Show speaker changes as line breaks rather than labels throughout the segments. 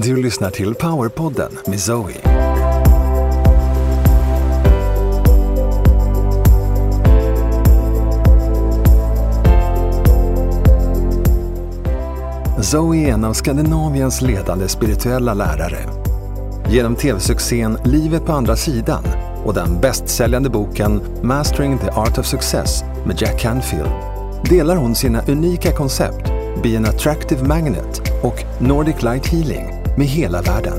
Du lyssnar till Powerpodden med Zoe. Zoe är en av Skandinaviens ledande spirituella lärare. Genom tv-succén Livet på andra sidan och den bästsäljande boken Mastering the Art of Success med Jack Canfield delar hon sina unika koncept Be an Attractive Magnet och Nordic Light Healing med hela världen.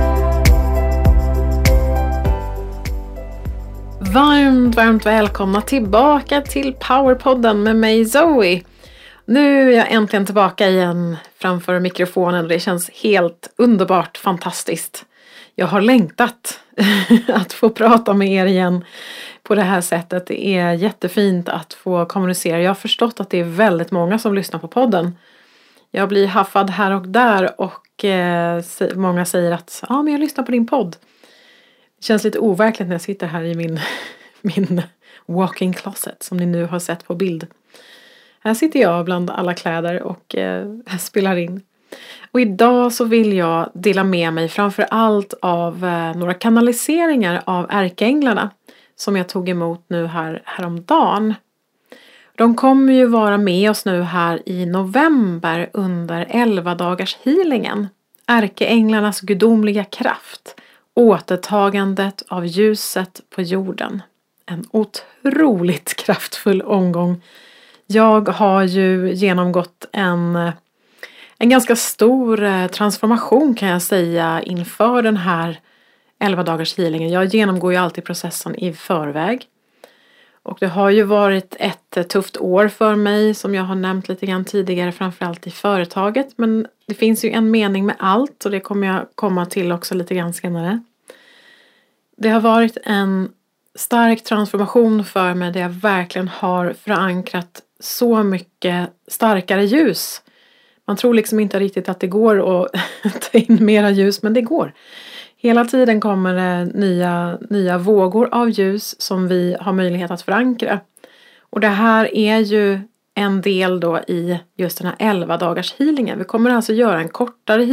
Varmt välkomna tillbaka till Powerpodden med mig Zoe. Nu är jag äntligen tillbaka igen framför mikrofonen och det känns helt underbart fantastiskt. Jag har längtat att få prata med er igen på det här sättet. Det är jättefint att få kommunicera. Jag har förstått att det är väldigt många som lyssnar på podden. Jag blir haffad här och där och många säger att men jag lyssnar på din podd. Det känns lite overkligt när jag sitter här i min walk-in closet som ni nu har sett på bild. Här sitter jag bland alla kläder och spelar in. Och idag så vill jag dela med mig framför allt av några kanaliseringar av ärkeänglarna som jag tog emot nu häromdagen. De kommer ju vara med oss nu här i november under 11 dagars healingen. Ärkeänglarnas gudomliga kraft. Återtagandet av ljuset på jorden. En otroligt kraftfull omgång. Jag har ju genomgått en ganska stor transformation kan jag säga inför den här 11 dagars healingen. Jag genomgår ju alltid processen i förväg. Och det har ju varit ett tufft år för mig som jag har nämnt lite grann tidigare, framförallt i företaget. Men det finns ju en mening med allt och det kommer jag komma till också lite grann senare. Det har varit en stark transformation för mig där jag verkligen har förankrat så mycket starkare ljus. Man tror liksom inte riktigt att det går att ta in mera ljus, men det går. Hela tiden kommer det nya vågor av ljus som vi har möjlighet att förankra. Och det här är ju en del då i just den här 11 dagars healingen. Vi kommer alltså göra en kortare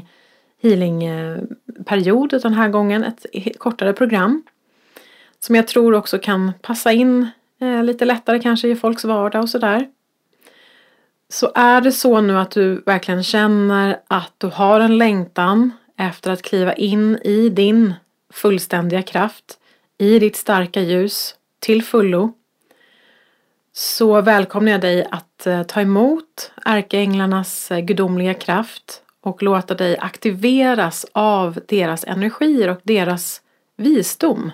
healingperiod den här gången. Ett kortare program. Som jag tror också kan passa in lite lättare kanske i folks vardag och sådär. Så är det så nu att du verkligen känner att du har en längtan efter att kliva in i din fullständiga kraft, i ditt starka ljus till fullo, så välkomnar jag dig att ta emot ärkeänglarnas gudomliga kraft och låta dig aktiveras av deras energier och deras visdom.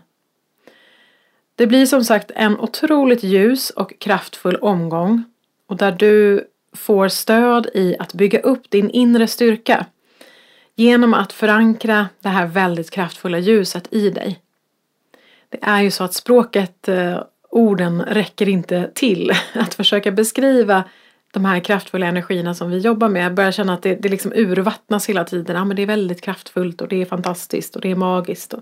Det blir som sagt en otroligt ljus och kraftfull omgång och där du får stöd i att bygga upp din inre styrka genom att förankra det här väldigt kraftfulla ljuset i dig. Det är ju så att språket, orden räcker inte till att försöka beskriva de här kraftfulla energierna som vi jobbar med. Jag börjar känna att det liksom urvattnas hela tiden. Ja, men det är väldigt kraftfullt och det är fantastiskt och det är magiskt.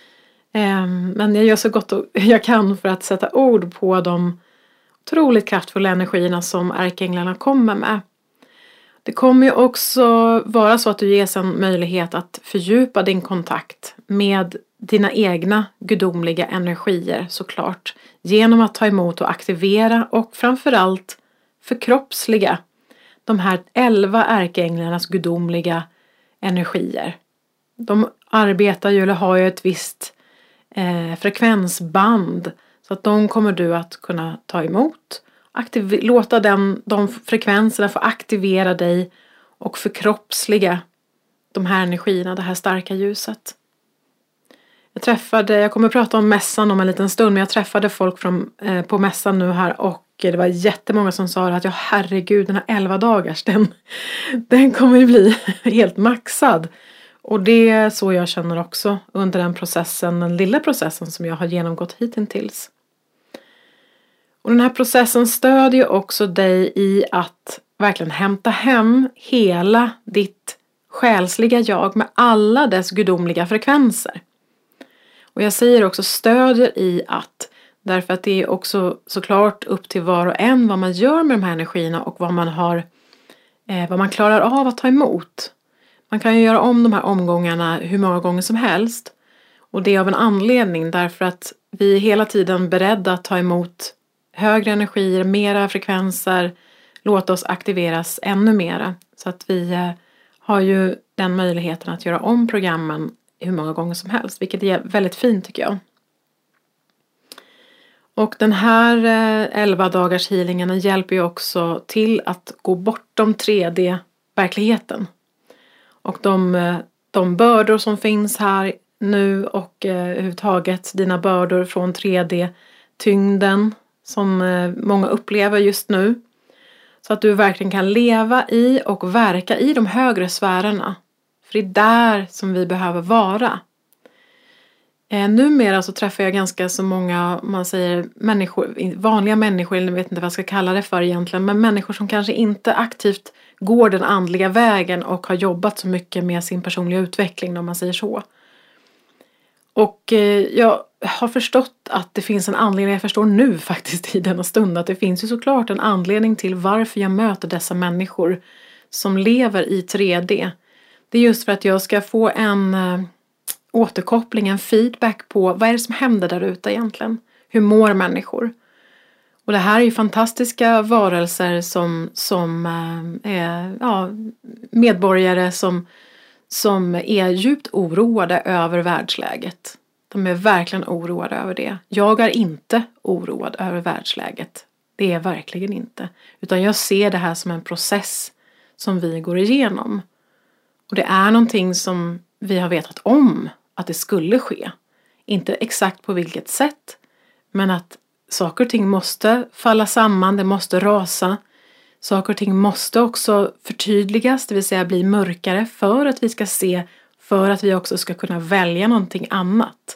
Men jag gör så gott jag kan för att sätta ord på de otroligt kraftfulla energierna som ärkeänglarna kommer med. Det kommer ju också vara så att du ges en möjlighet att fördjupa din kontakt med dina egna gudomliga energier såklart. Genom att ta emot och aktivera och framförallt förkroppsliga de här 11 ärkeänglarnas gudomliga energier. De arbetar ju eller har ju ett visst frekvensband så att de kommer du att kunna ta emot. Låta de frekvenserna få aktivera dig och förkroppsliga de här energierna, det här starka ljuset. Jag kommer att prata om mässan om en liten stund, men jag träffade folk på mässan nu här och det var jättemånga som sa att herregud, den här 11 dagars, den kommer ju bli helt maxad. Och det är så jag känner också under den lilla processen som jag har genomgått hittills. Och den här processen stödjer också dig i att verkligen hämta hem hela ditt själsliga jag med alla dess gudomliga frekvenser. Och jag säger också stödjer i att, därför att det är också såklart upp till var och en vad man gör med de här energierna och vad man klarar av att ta emot. Man kan ju göra om de här omgångarna hur många gånger som helst. Och det är av en anledning, därför att vi är hela tiden beredda att ta emot högre energier, mera frekvenser, låta oss aktiveras ännu mera. Så att vi har ju den möjligheten att göra om programmen hur många gånger som helst, vilket är väldigt fint tycker jag. Och den här 11 dagars healingen hjälper ju också till att gå bortom 3D-verkligheten. Och de bördor som finns här nu och överhuvudtaget dina bördor från 3D-tyngden som många upplever just nu. Så att du verkligen kan leva i och verka i de högre sfärerna. För det är där som vi behöver vara. Numera så träffar jag ganska så många, man säger människor, vanliga människor, eller jag vet inte vad jag ska kalla det för egentligen, men människor som kanske inte aktivt går den andliga vägen och har jobbat så mycket med sin personliga utveckling, om man säger så. Och jag har förstått att det finns en anledning, jag förstår nu faktiskt i denna stund, att det finns ju såklart en anledning till varför jag möter dessa människor som lever i 3D. Det är just för att jag ska få en återkoppling, en feedback på vad är det som händer där ute egentligen. Hur mår människor? Och det här är ju fantastiska varelser som är medborgare som är djupt oroade över världsläget. De är verkligen oroade över det. Jag är inte oroad över världsläget. Det är verkligen inte. Utan jag ser det här som en process som vi går igenom. Och det är någonting som vi har vetat om att det skulle ske. Inte exakt på vilket sätt. Men att saker och ting måste falla samman. Det måste rasa. Saker och ting måste också förtydligas. Det vill säga bli mörkare. För att vi ska se. För att vi också ska kunna välja någonting annat.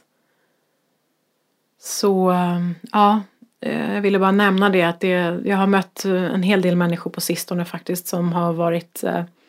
Så ja. Jag ville bara nämna det. Att jag har mött en hel del människor på sistone faktiskt. Som har varit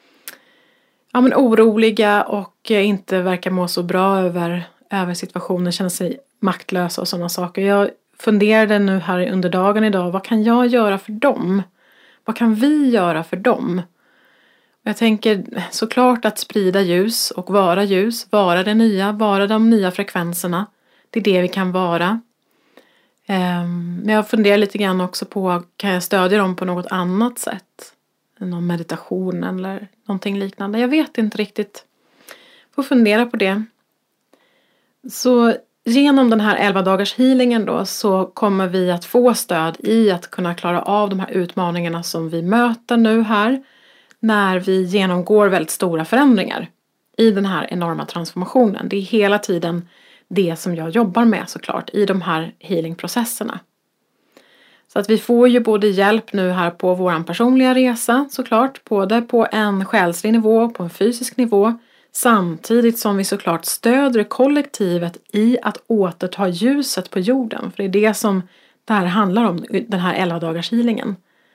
oroliga och inte verkar må så bra över situationen, känner sig maktlösa och sådana saker. Jag funderade nu här under dagen idag, vad kan jag göra för dem? Vad kan vi göra för dem? Jag tänker såklart att sprida ljus och vara det nya, vara de nya frekvenserna. Det är det vi kan vara. Men jag funderar lite grann också på, kan jag stödja dem på något annat sätt? Någon meditation eller någonting liknande. Jag vet inte riktigt. Får fundera på det. Så genom den här 11 dagars healingen då så kommer vi att få stöd i att kunna klara av de här utmaningarna som vi möter nu här. När vi genomgår väldigt stora förändringar i den här enorma transformationen. Det är hela tiden det som jag jobbar med såklart i de här healingprocesserna. Så att vi får ju både hjälp nu här på våran personliga resa såklart. Både på en själslig nivå, på en fysisk nivå. Samtidigt som vi såklart stöder kollektivet i att återta ljuset på jorden. För det är det som det här handlar om, den här 11 dagars healingen.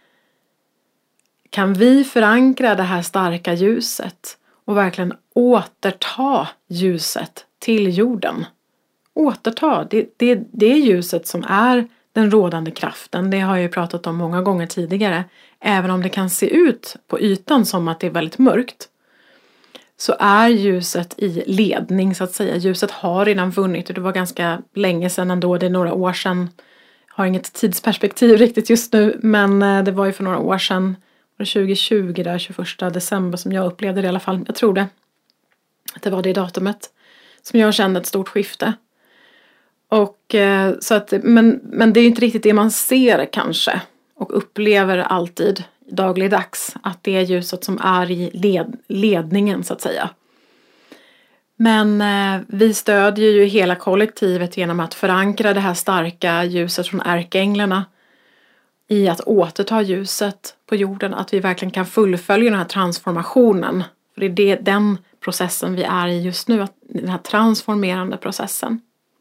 Kan vi förankra det här starka ljuset och verkligen återta ljuset till jorden? Återta, det är ljuset som är den rådande kraften. Det har jag ju pratat om många gånger tidigare. Även om det kan se ut på ytan som att det är väldigt mörkt. Så är ljuset i ledning så att säga. Ljuset har redan vunnit och det var ganska länge sedan ändå. Det är några år sedan. Jag har inget tidsperspektiv riktigt just nu. Men det var ju för några år sedan. 2020 där 21 december som jag upplevde det i alla fall. Jag tror det. Att det var det datumet. Som jag kände ett stort skifte. Och så att, men det är ju inte riktigt det man ser kanske. Och upplever alltid dagligdags. Att det är ljuset som är i ledningen så att säga. Men vi stödjer ju hela kollektivet genom att förankra det här starka ljuset från ärkeänglarna. I att återta ljuset på jorden. Att vi verkligen kan fullfölja den här transformationen. För det är den processen vi är i just nu. Den här transformerande processen.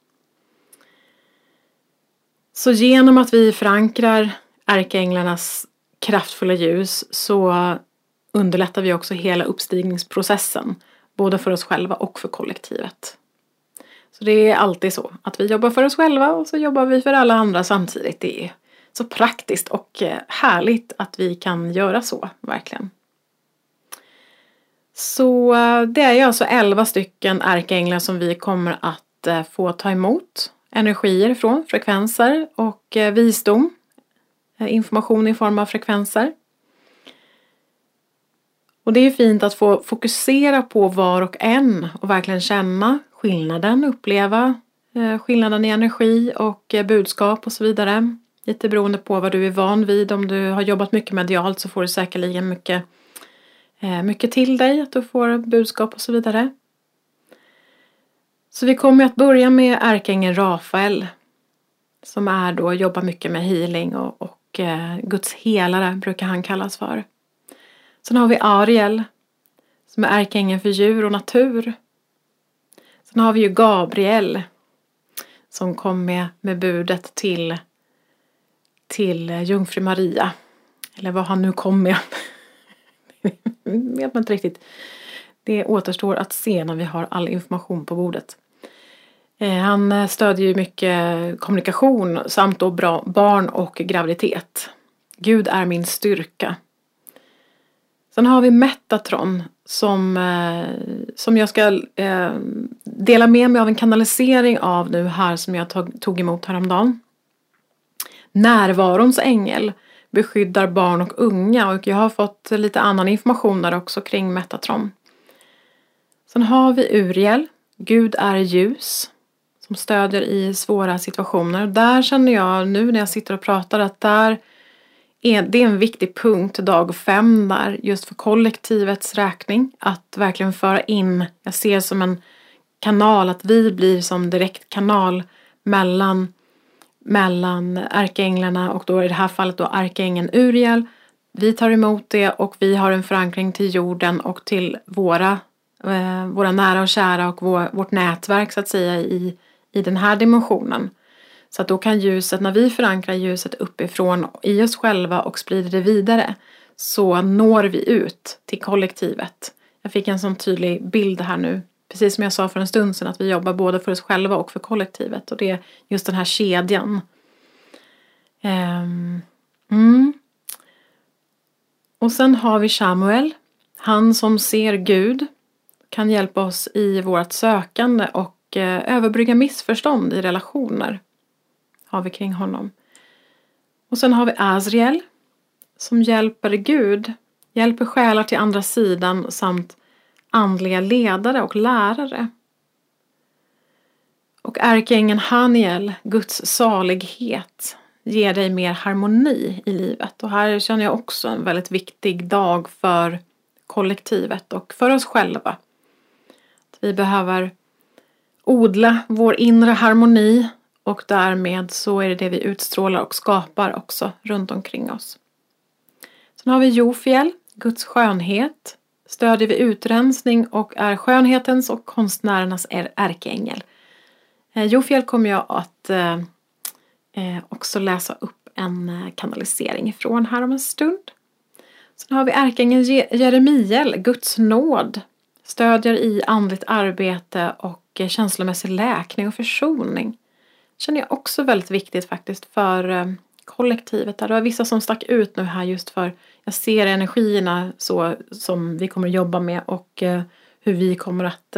Så genom att vi förankrar ärkeänglarnas kraftfulla ljus så underlättar vi också hela uppstigningsprocessen. Både för oss själva och för kollektivet. Så det är alltid så att vi jobbar för oss själva och så jobbar vi för alla andra samtidigt. Det är så praktiskt och härligt att vi kan göra så, verkligen. Så det är ju alltså 11 stycken ärkeänglar som vi kommer att få ta emot energier från, frekvenser och visdom, information i form av frekvenser. Och det är fint att få fokusera på var och en och verkligen känna skillnaden, uppleva skillnaden i energi och budskap och så vidare. Lite beroende på vad du är van vid. Om du har jobbat mycket medialt så får du säkerligen mycket till dig, att du får budskap och så vidare. Så vi kommer att börja med ärkeängeln Rafael, som är då, jobbar mycket med healing och Guds helare brukar han kallas för. Sen har vi Ariel, som är ärkeängeln för djur och natur. Sen har vi ju Gabriel, som kom med budet till Jungfru Maria. Eller vad han nu kom med. Vet man inte riktigt. Det återstår att se när vi har all information på bordet. Han stödjer ju mycket kommunikation samt då barn och graviditet. Gud är min styrka. Sen har vi Metatron som jag ska dela med mig av en kanalisering av nu här som jag tog emot häromdagen. Närvarons ängel beskyddar barn och unga, och jag har fått lite annan information där också kring Metatron. Sen har vi Uriel, Gud är ljus, som stödjer i svåra situationer. Där känner jag nu när jag sitter och pratar att det är en viktig punkt, dag 5 där, just för kollektivets räkning. Att verkligen föra in, jag ser som en kanal, att vi blir som direkt kanal mellan ärkeänglarna och då i det här fallet då ärkeängeln Uriel. Vi tar emot det och vi har en förankring till jorden och till våra nära och kära och vårt nätverk så att säga i den här dimensionen. Så att då kan ljuset, när vi förankrar ljuset uppifrån i oss själva och sprider det vidare, så når vi ut till kollektivet. Jag fick en sån tydlig bild här nu. Precis som jag sa för en stund sedan, att vi jobbar både för oss själva och för kollektivet. Och det är just den här kedjan. Och sen har vi Samuel. Han som ser Gud kan hjälpa oss i vårt sökande och överbrygga missförstånd i relationer. Har vi kring honom. Och sen har vi Azriel som hjälper Gud. Hjälper själar till andra sidan samt andliga ledare och lärare. Och ärkeängeln Haniel, Guds salighet, ger dig mer harmoni i livet. Och här känner jag också en väldigt viktig dag för kollektivet och för oss själva. Att vi behöver odla vår inre harmoni, och därmed så är det vi utstrålar och skapar också runt omkring oss. Sen har vi Jofiel, Guds skönhet. Stödjer vid utrensning och är skönhetens och konstnärernas ärkeängel. Jofiel kommer jag att också läsa upp en kanalisering ifrån här om en stund. Sen har vi ärkeängeln Jeremiel, Guds nåd. Stödjer i andligt arbete och känslomässig läkning och försoning. Känner jag också väldigt viktigt faktiskt för kollektivet. Det var vissa som stack ut nu här just för jag ser energierna så som vi kommer att jobba med och hur vi kommer att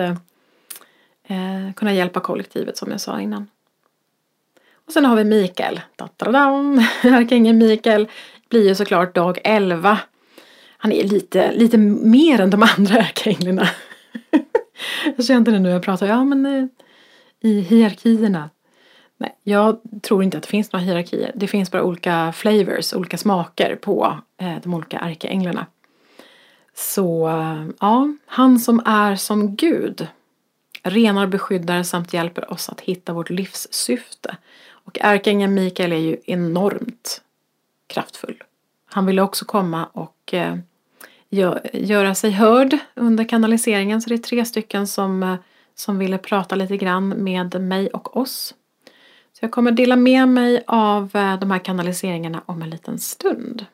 kunna hjälpa kollektivet som jag sa innan. Och sen har vi Mikael. Ärkeängeln Mikael blir ju såklart dag 11. Han är lite mer än de andra ärkeänglarna. Jag känner inte det nu jag pratar. I hierarkierna. Nej, jag tror inte att det finns några hierarkier. Det finns bara olika flavors, olika smaker på de olika ärkeänglarna. Så han som är som Gud renar, beskyddar samt hjälper oss att hitta vårt livssyfte. Och ärkeängeln Mikael är ju enormt kraftfull. Han ville också komma och göra sig hörd under kanaliseringen. Så det är 3 stycken som ville prata lite grann med mig och oss. Så jag kommer dela med mig av de här kanaliseringarna om en liten stund.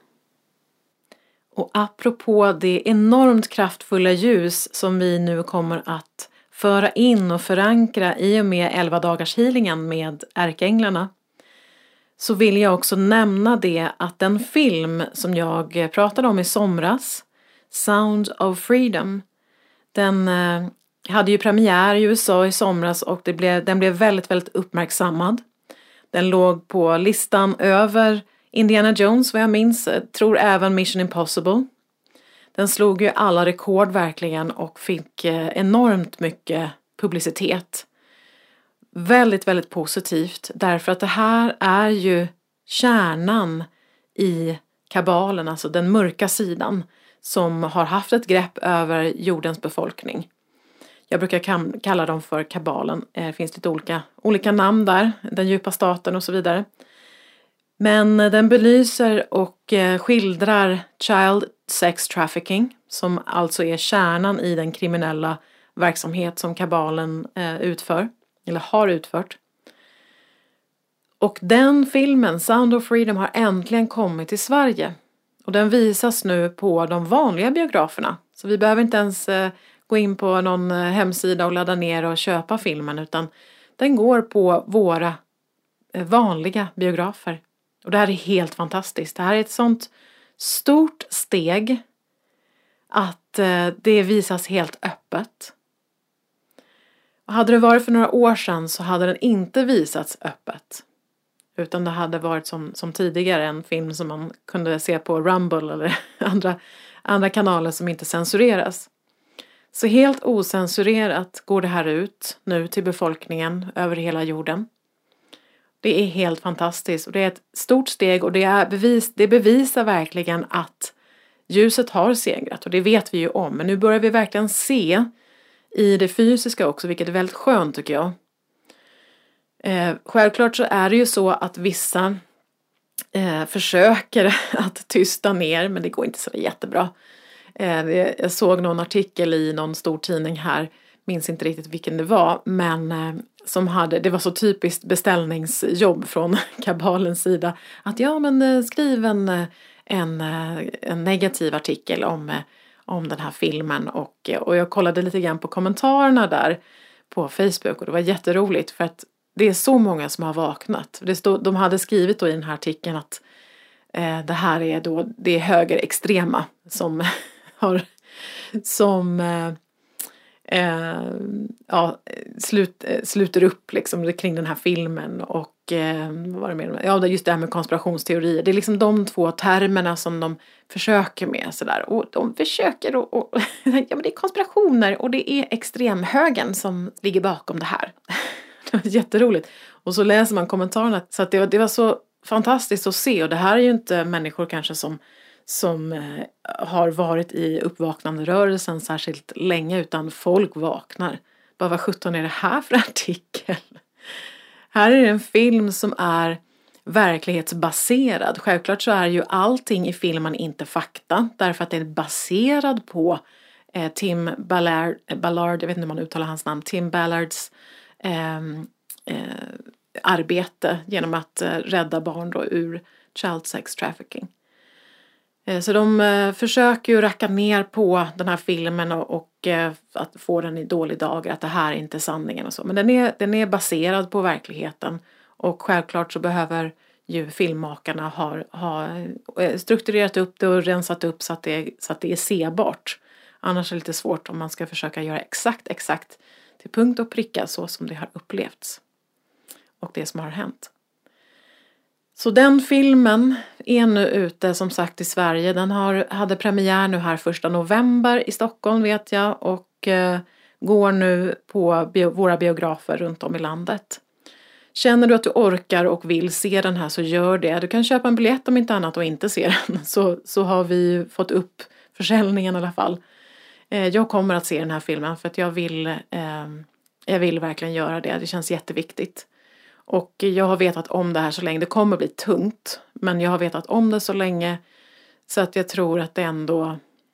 Och apropå det enormt kraftfulla ljus som vi nu kommer att föra in och förankra i och med 11 dagars healingen med ärkeänglarna, så vill jag också nämna det att den film som jag pratade om i somras, Sound of Freedom, Den hade ju premiär i USA i somras och den blev väldigt, väldigt uppmärksammad. Den låg på listan över Indiana Jones, vad jag minns. Tror även Mission Impossible. Den slog ju alla rekord verkligen och fick enormt mycket publicitet. Väldigt, väldigt positivt. Därför att det här är ju kärnan i kabalen, alltså den mörka sidan som har haft ett grepp över jordens befolkning. Jag brukar kalla dem för kabalen. Det finns lite olika namn där. Den djupa staten och så vidare. Men den belyser och skildrar child sex trafficking. Som alltså är kärnan i den kriminella verksamhet som kabalen utför. Eller har utfört. Och den filmen, Sound of Freedom, har äntligen kommit till Sverige. Och den visas nu på de vanliga biograferna. Så vi behöver inte ens gå in på någon hemsida och ladda ner och köpa filmen. Utan den går på våra vanliga biografer. Och det här är helt fantastiskt. Det här är ett sånt stort steg att det visas helt öppet. Och hade det varit för några år sedan så hade den inte visats öppet. Utan det hade varit som tidigare en film som man kunde se på Rumble eller andra kanaler som inte censureras. Så helt ocensurerat går det här ut nu till befolkningen över hela jorden. Det är helt fantastiskt och det är ett stort steg och det bevisar verkligen att ljuset har segrat och det vet vi ju om. Men nu börjar vi verkligen se i det fysiska också, vilket är väldigt skönt tycker jag. Självklart så är det ju så att vissa försöker att tysta ner, men det går inte så jättebra. Jag såg någon artikel i någon stor tidning här, minns inte riktigt vilken det var, men det var så typiskt beställningsjobb från kabalens sida. Att skriv en negativ artikel om den här filmen och jag kollade lite grann på kommentarerna där på Facebook och det var jätteroligt för att det är så många som har vaknat. De hade skrivit då i den här artikeln att det här är då det högerextrema som sluter upp liksom kring den här filmen och vad var det mer? Ja, just det här med konspirationsteorier. Det är liksom de två termerna som de försöker med sådär. Och de försöker och ja, men det är konspirationer och det är extremhögern som ligger bakom det här. Det var jätteroligt. Och så läser man kommentarerna så att det var så fantastiskt att se och det här är ju inte människor kanske som har varit i uppvaknande rörelsen särskilt länge utan folk vaknar. Bara vad 17 är det här för artikel? Här är det en film som är verklighetsbaserad. Självklart så är ju allting i filmen inte fakta därför att det är baserad på Tim Ballard, jag vet inte hur man uttalar hans namn, Tim Ballards arbete genom att rädda barn då ur child sex trafficking. Så de försöker ju racka ner på den här filmen och att få den i dålig dager, att det här är inte sanningen och så. Men den är baserad på verkligheten och självklart så behöver ju filmmakarna ha strukturerat upp det och rensat upp så att det är sebart. Annars är det lite svårt om man ska försöka göra exakt till punkt och pricka så som det har upplevts och det som har hänt. Så den filmen är nu ute som sagt i Sverige. Den hade premiär nu här 1 november i Stockholm vet jag och går nu på våra biografer runt om i landet. Känner du att du orkar och vill se den här så gör det. Du kan köpa en biljett om inte annat och inte se den. Så har vi fått upp försäljningen i alla fall. Jag kommer att se den här filmen för att jag vill verkligen göra det. Det känns jätteviktigt. Och jag har vetat om det här så länge. Det kommer bli tungt. Men jag har vetat om det så länge. Så att jag tror att det ändå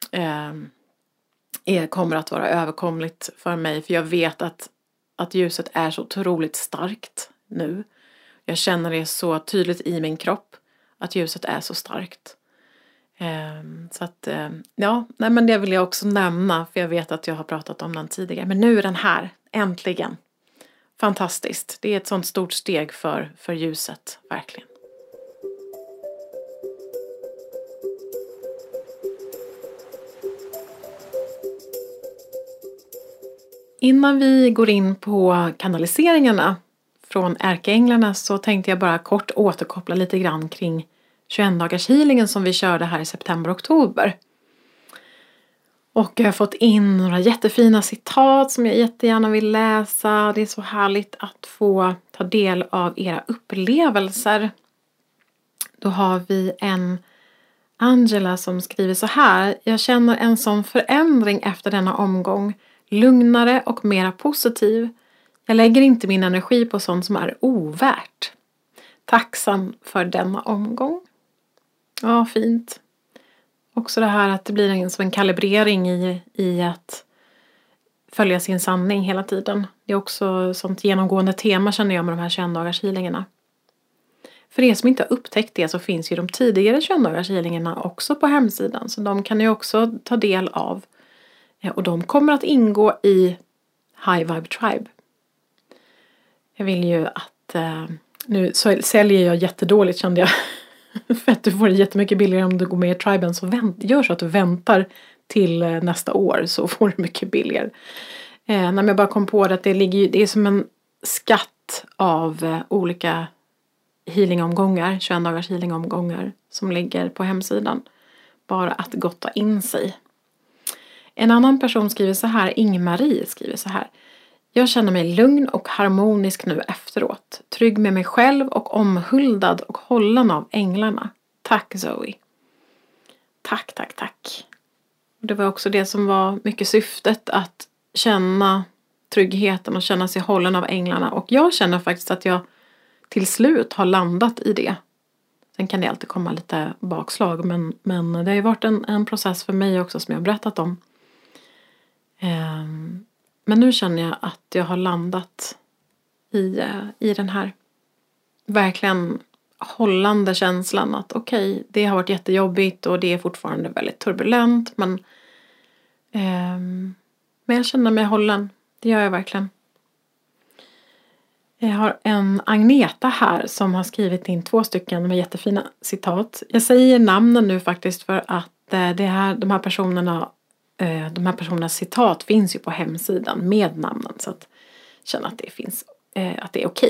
kommer att vara överkomligt för mig. För jag vet att ljuset är så otroligt starkt nu. Jag känner det så tydligt i min kropp. Att ljuset är så starkt. Så att men det vill jag också nämna. För jag vet att jag har pratat om den tidigare. Men nu är den här. Äntligen. Fantastiskt. Det är ett sånt stort steg för ljuset, verkligen. Innan vi går in på kanaliseringarna från ärkeänglarna så tänkte jag bara kort återkoppla lite grann kring 21-dagars healingen som vi körde här i september-oktober. Och jag har fått in några jättefina citat som jag jättegärna vill läsa. Det är så härligt att få ta del av era upplevelser. Då har vi en Angela som skriver så här. Jag känner en sån förändring efter denna omgång. Lugnare och mera positiv. Jag lägger inte min energi på sånt som är ovärt. Tacksam för denna omgång. Ja, fint. Också det här att det blir som en kalibrering i att följa sin sanning hela tiden. Det är också sånt genomgående tema känner jag med de här 21-dagars healingarna. För er som inte har upptäckt det så finns ju de tidigare 21-dagars healingarna också på hemsidan. Så de kan ni också ta del av. Och de kommer att ingå i High Vibe Tribe. Jag vill ju att... nu säljer jag jättedåligt kände jag. För att du får jättemycket billigare om du går med i triben. Så gör så att du väntar till nästa år så får du mycket billigare. När jag bara kom på det att det är som en skatt av olika healingomgångar. 21-dagars healingomgångar som ligger på hemsidan. Bara att gotta in sig. En annan person skriver så här. Inge-Marie skriver så här. Jag känner mig lugn och harmonisk nu efteråt. Trygg med mig själv och omhuldad och hållen av änglarna. Tack Zoe. Tack, tack, tack. Det var också det som var mycket syftet. Att känna tryggheten och känna sig hållen av änglarna. Och jag känner faktiskt att jag till slut har landat i det. Sen kan det alltid komma lite bakslag. Men det har ju varit en process för mig också som jag har berättat om. Men nu känner jag att jag har landat i den här verkligen hållande känslan att okej, det har varit jättejobbigt och det är fortfarande väldigt turbulent men jag känner mig hållen, det gör jag verkligen. Jag har en Agneta här som har skrivit in 2 stycken med jättefina citat. Jag säger namnen nu faktiskt för att de här personernas citat finns ju på hemsidan med namnen så att jag känner att det finns att det är okej.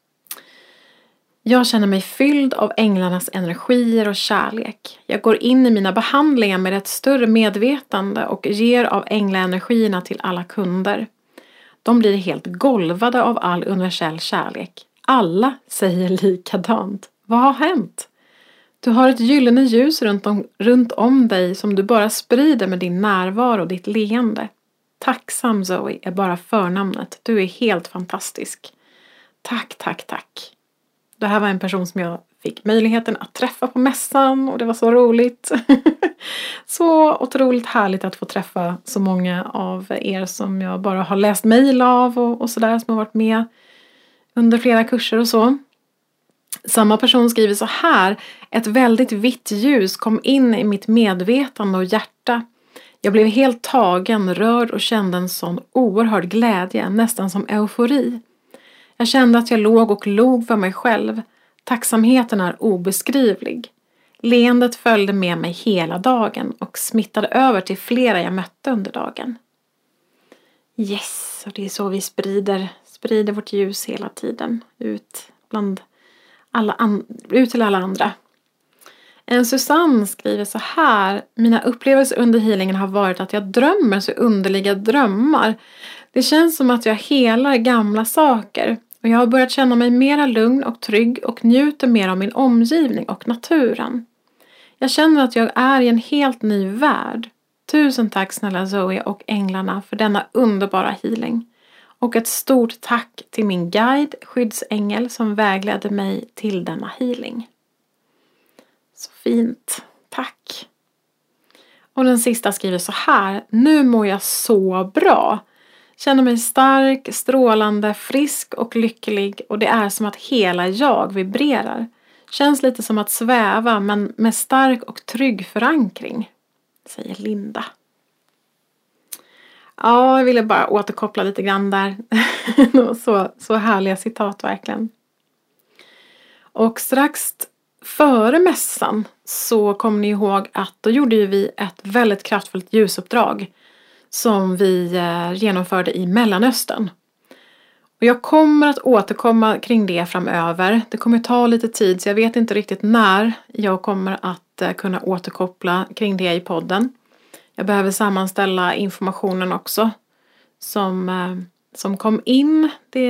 Jag känner mig fylld av änglarnas energier och kärlek. Jag går in i mina behandlingar med ett större medvetande och ger av änglaenergierna till alla kunder. De blir helt golvade av all universell kärlek. Alla säger likadant. Vad har hänt? Du har ett gyllene ljus runt om dig som du bara sprider med din närvaro och ditt leende. Tacksam Zoe är bara förnamnet. Du är helt fantastisk. Tack, tack, tack. Det här var en person som jag fick möjligheten att träffa på mässan och det var så roligt. Så otroligt härligt att få träffa så många av er som jag bara har läst mejl av och sådär som har varit med under flera kurser och så. Samma person skriver så här. Ett väldigt vitt ljus kom in i mitt medvetande och hjärta. Jag blev helt tagen, rörd och kände en sån oerhörd glädje, nästan som eufori. Jag kände att jag låg och log för mig själv. Tacksamheten är obeskrivlig. Leendet följde med mig hela dagen och smittade över till flera jag mötte under dagen. Yes, och det är så vi sprider vårt ljus hela tiden ut till alla andra. En Susanne skriver så här. Mina upplevelser under healingen har varit att jag drömmer så underliga drömmar. Det känns som att jag helar gamla saker. Och jag har börjat känna mig mera lugn och trygg och njuter mer av min omgivning och naturen. Jag känner att jag är i en helt ny värld. Tusen tack snälla Zoe och änglarna för denna underbara healing. Och ett stort tack till min guide, skyddsängel, som vägledde mig till denna healing. Så fint. Tack. Och den sista skriver så här. Nu mår jag så bra. Känner mig stark, strålande, frisk och lycklig. Och det är som att hela jag vibrerar. Känns lite som att sväva men med stark och trygg förankring. Säger Linda. Ja, jag ville bara återkoppla lite grann där. så härliga citat verkligen. Och strax före mässan så kommer ni ihåg att då gjorde ju vi ett väldigt kraftfullt ljusuppdrag. som vi genomförde i Mellanöstern. Och jag kommer att återkomma kring det framöver. Det kommer ta lite tid så jag vet inte riktigt när jag kommer att kunna återkoppla kring det i podden. Jag behöver sammanställa informationen också som kom in.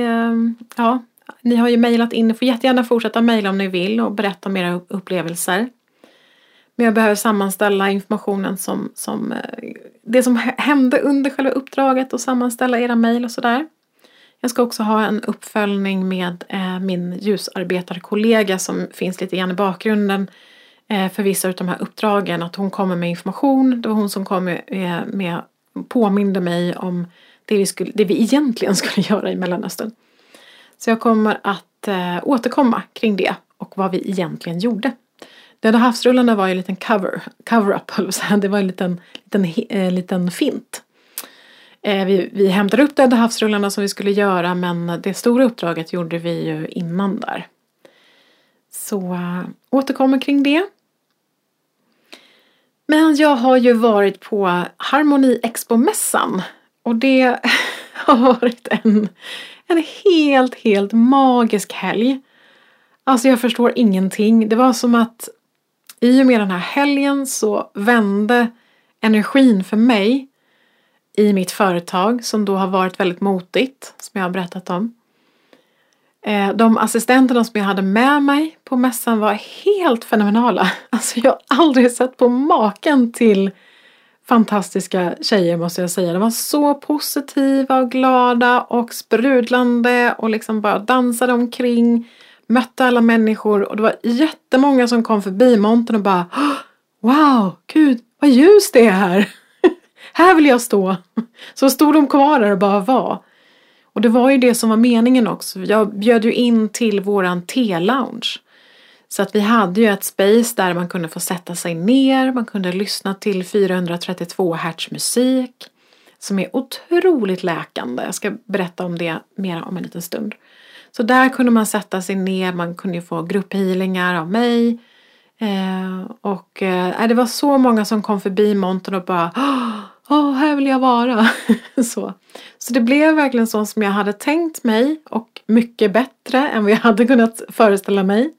Ni har ju mejlat in. Ni får jättegärna fortsätta mejla om ni vill och berätta om era upplevelser. Men jag behöver sammanställa informationen som det som hände under själva uppdraget och sammanställa era mejl och sådär. Jag ska också ha en uppföljning med min ljusarbetarkollega som finns lite grann i bakgrunden för vissa av de här uppdragen. Att hon kommer med information. Det var hon som kom med påminde mig om det vi egentligen skulle göra i Mellanöstern. Så jag kommer att återkomma kring det och vad vi egentligen gjorde. Döda havsrullarna var ju en liten cover-up. Det var en liten fint. Vi hämtade upp Döda havsrullarna som vi skulle göra, men det stora uppdraget gjorde vi ju innan där. Så återkommer kring det. Men jag har ju varit på Harmoni Expo-mässan och det har varit en helt magisk helg. Alltså jag förstår ingenting. Det var som att i och med den här helgen så vände energin för mig i mitt företag som då har varit väldigt motigt, som jag har berättat om. De assistenterna som jag hade med mig på mässan var helt fenomenala. Alltså jag har aldrig sett på maken till fantastiska tjejer, måste jag säga. De var så positiva och glada och sprudlande och liksom bara dansade omkring, mötte alla människor och det var jättemånga som kom förbi montern och bara wow, gud, vad ljus det är här. Här vill jag stå. Så stod de kvar där och bara var. Och det var ju det som var meningen också. Jag bjöd ju in till våran te-lounge. Så att vi hade ju ett space där man kunde få sätta sig ner. Man kunde lyssna till 432 Hz musik. Som är otroligt läkande. Jag ska berätta om det mer om en liten stund. Så där kunde man sätta sig ner. Man kunde ju få grupphealingar av mig. Det var så många som kom förbi montern och bara här vill jag vara. Så det blev verkligen så som jag hade tänkt mig och mycket bättre än vad jag hade kunnat föreställa mig.